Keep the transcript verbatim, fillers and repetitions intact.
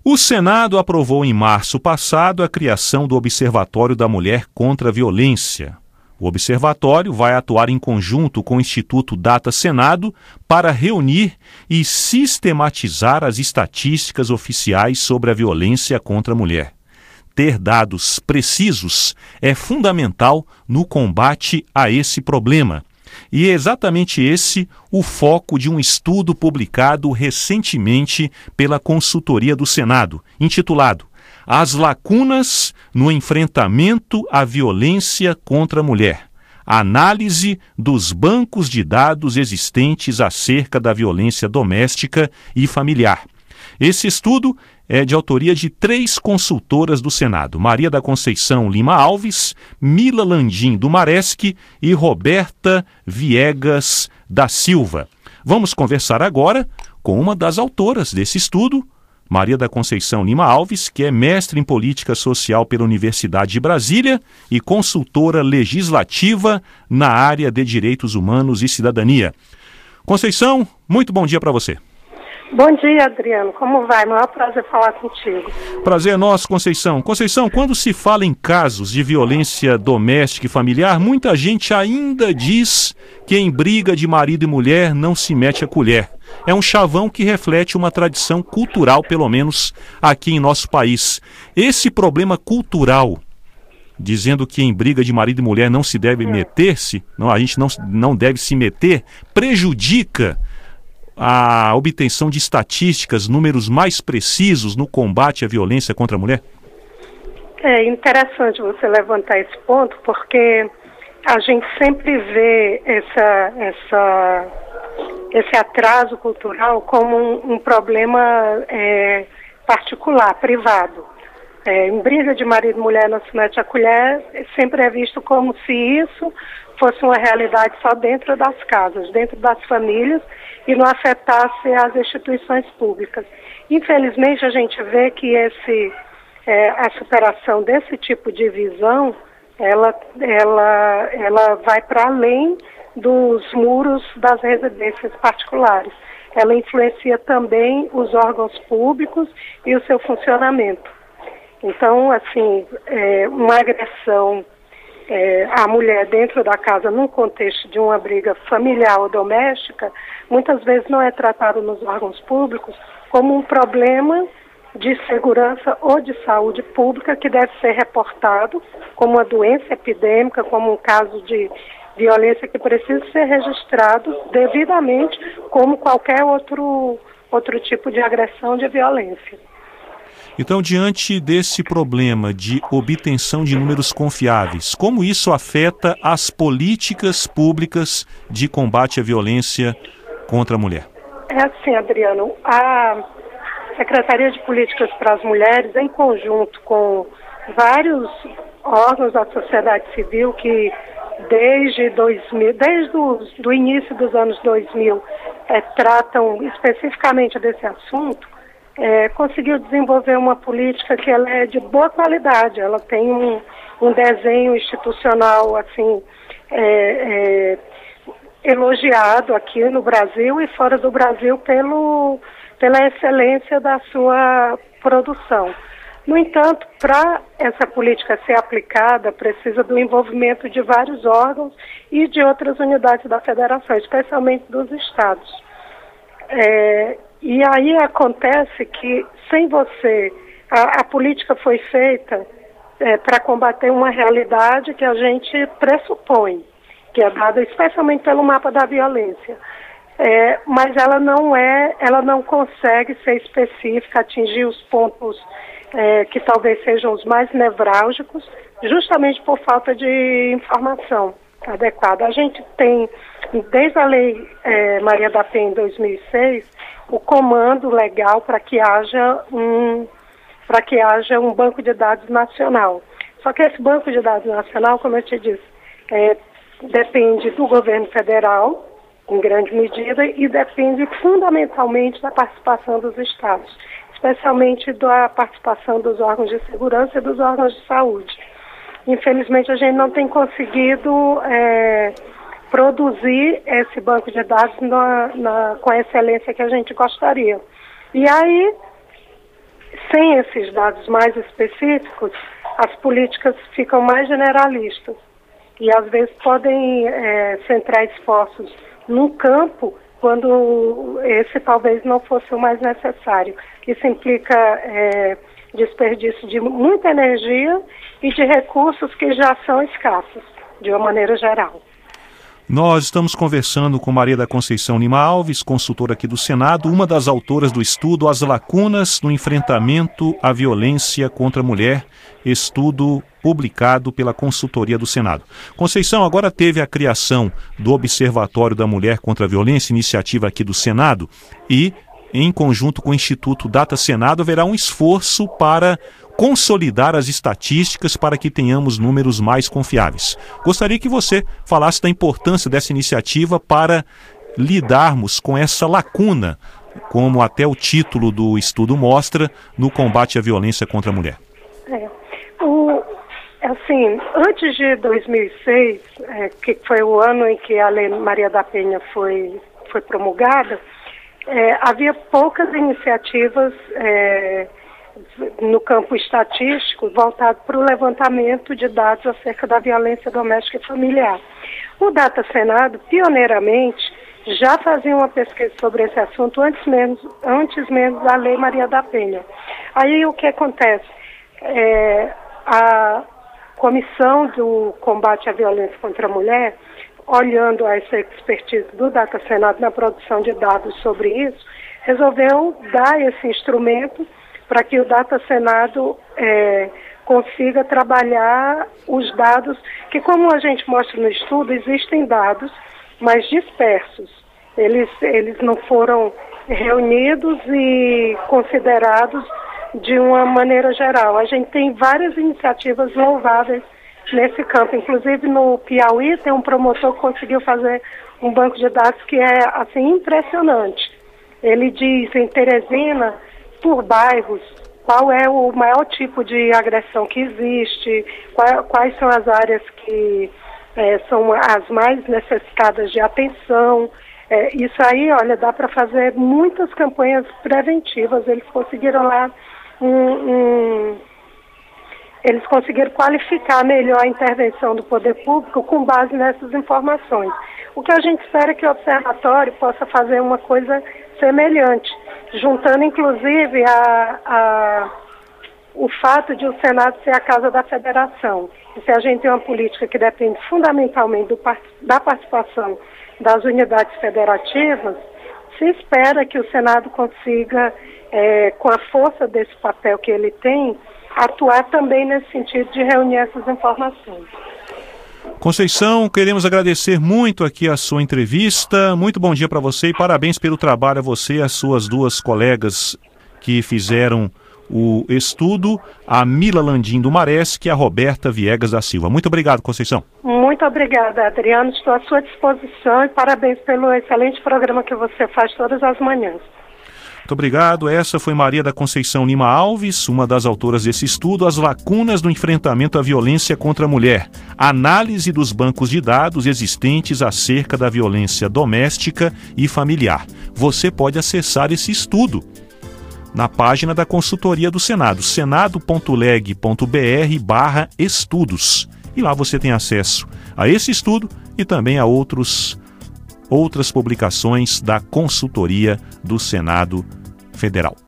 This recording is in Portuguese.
O Senado aprovou em março passado a criação do Observatório da Mulher contra a Violência. O observatório vai atuar em conjunto com o Instituto Data Senado para reunir e sistematizar as estatísticas oficiais sobre a violência contra a mulher. Ter dados precisos é fundamental no combate a esse problema. E é exatamente esse o foco de um estudo publicado recentemente pela Consultoria do Senado, intitulado As Lacunas no Enfrentamento à Violência contra a Mulher. Análise dos bancos de dados existentes acerca da violência doméstica e familiar. Esse estudo é de autoria de três consultoras do Senado, Maria da Conceição Lima Alves, Mila Landim do Maresc e Roberta Viegas da Silva. Vamos conversar agora com uma das autoras desse estudo, Maria da Conceição Lima Alves, que é mestre em Política Social pela Universidade de Brasília e consultora legislativa na área de Direitos Humanos e Cidadania. Conceição, muito bom dia para você. Bom dia, Adriano. Como vai? Maior prazer falar contigo. Prazer é nosso, Conceição. Conceição, quando se fala em casos de violência doméstica e familiar, muita gente ainda diz que em briga de marido e mulher não se mete a colher. É um chavão que reflete uma tradição cultural, pelo menos aqui em nosso país. Esse problema cultural, dizendo que em briga de marido e mulher não se deve meter-se, não, a gente não, não deve se meter, prejudica a obtenção de estatísticas, números mais precisos no combate à violência contra a mulher? É interessante você levantar esse ponto, porque a gente sempre vê essa, essa, esse atraso cultural como um, um problema é, particular, privado. É, em briga de marido e mulher não se mete a colher, sempre é visto como se isso fosse uma realidade só dentro das casas, dentro das famílias, e não afetasse as instituições públicas. Infelizmente, a gente vê que esse, é, a superação desse tipo de visão, ela, ela, ela vai para além dos muros das residências particulares. Ela influencia também os órgãos públicos e o seu funcionamento. Então, assim, é, uma agressão É, a mulher dentro da casa, num contexto de uma briga familiar ou doméstica, muitas vezes não é tratado nos órgãos públicos como um problema de segurança ou de saúde pública que deve ser reportado como uma doença epidêmica, como um caso de violência que precisa ser registrado devidamente como qualquer outro, outro tipo de agressão, de violência. Então, diante desse problema de obtenção de números confiáveis, como isso afeta as políticas públicas de combate à violência contra a mulher? É assim, Adriano, a Secretaria de Políticas para as Mulheres, em conjunto com vários órgãos da sociedade civil que desde dois mil, desde o do início dos anos dois mil, é, tratam especificamente desse assunto, É, conseguiu desenvolver uma política que ela é de boa qualidade. Ela tem um, um desenho institucional assim é, é, elogiado aqui no Brasil e fora do Brasil pelo, pela excelência da sua produção. No entanto, para essa política ser aplicada, precisa do envolvimento de vários órgãos e de outras unidades da federação, especialmente dos estados. É, E aí acontece que, sem você, a, a política foi feita é, para combater uma realidade que a gente pressupõe, que é dada especialmente pelo mapa da violência. É, mas ela não é, ela não consegue ser específica, atingir os pontos é, que talvez sejam os mais nevrálgicos, justamente por falta de informação adequada. A gente tem, desde a Lei é, Maria da Penha em dois mil e seis, o comando legal para que haja um para que haja um banco de dados nacional. Só que esse banco de dados nacional, como eu te disse, é, depende do governo federal, em grande medida, e depende fundamentalmente da participação dos estados, especialmente da participação dos órgãos de segurança e dos órgãos de saúde. Infelizmente, a gente não tem conseguido é, produzir esse banco de dados na, na, com a excelência que a gente gostaria. E aí, sem tem esses dados mais específicos, as políticas ficam mais generalistas e às vezes podem é, centrar esforços num campo quando esse talvez não fosse o mais necessário. Isso implica é, desperdício de muita energia e de recursos que já são escassos, de uma maneira geral. Nós estamos conversando com Maria da Conceição Lima Alves, consultora aqui do Senado, uma das autoras do estudo As Lacunas no Enfrentamento à Violência contra a Mulher, estudo publicado pela Consultoria do Senado. Conceição, agora teve a criação do Observatório da Mulher contra a Violência, iniciativa aqui do Senado, e, em conjunto com o Instituto Data Senado, haverá um esforço para consolidar as estatísticas para que tenhamos números mais confiáveis. Gostaria que você falasse da importância dessa iniciativa para lidarmos com essa lacuna, como até o título do estudo mostra, no combate à violência contra a mulher. É. O, assim, antes de dois mil e seis, é, que foi o ano em que a Lei Maria da Penha foi, foi promulgada, é, havia poucas iniciativas é, no campo estatístico voltado para o levantamento de dados acerca da violência doméstica e familiar. O Data Senado, pioneiramente, já fazia uma pesquisa sobre esse assunto antes mesmo, antes mesmo da Lei Maria da Penha. Aí o que acontece? É, a Comissão do Combate à Violência contra a Mulher, olhando a essa expertise do Data Senado na produção de dados sobre isso, resolveu dar esse instrumento para que o Data Senado é, consiga trabalhar os dados, que como a gente mostra no estudo, existem dados, mas dispersos. Eles, eles não foram reunidos e considerados de uma maneira geral. A gente tem várias iniciativas louváveis nesse campo. Inclusive no Piauí tem um promotor que conseguiu fazer um banco de dados que é assim impressionante. Ele diz em Teresina, por bairros, qual é o maior tipo de agressão que existe, qual, quais são as áreas que é, são as mais necessitadas de atenção. É, isso aí, olha, dá para fazer muitas campanhas preventivas. Eles conseguiram lá um, um, eles conseguiram qualificar melhor a intervenção do poder público com base nessas informações. O que a gente espera é que o observatório possa fazer uma coisa semelhante, juntando inclusive a, a, o fato de o Senado ser a casa da federação. E se a gente tem uma política que depende fundamentalmente do, da participação das unidades federativas, se espera que o Senado consiga, é, com a força desse papel que ele tem, atuar também nesse sentido de reunir essas informações. Conceição, queremos agradecer muito aqui a sua entrevista. Muito bom dia para você e parabéns pelo trabalho a você e as suas duas colegas que fizeram o estudo, a Mila Landim do Maresc e a Roberta Viegas da Silva. Muito obrigado, Conceição. Muito obrigada, Adriano. Estou à sua disposição e parabéns pelo excelente programa que você faz todas as manhãs. Muito obrigado. Essa foi Maria da Conceição Lima Alves, uma das autoras desse estudo, As Lacunas no Enfrentamento à Violência contra a Mulher. Análise dos bancos de dados existentes acerca da violência doméstica e familiar. Você pode acessar esse estudo na página da Consultoria do Senado, senado ponto leg ponto br barra estudos. E lá você tem acesso a esse estudo e também a outros outras publicações da Consultoria do Senado Federal.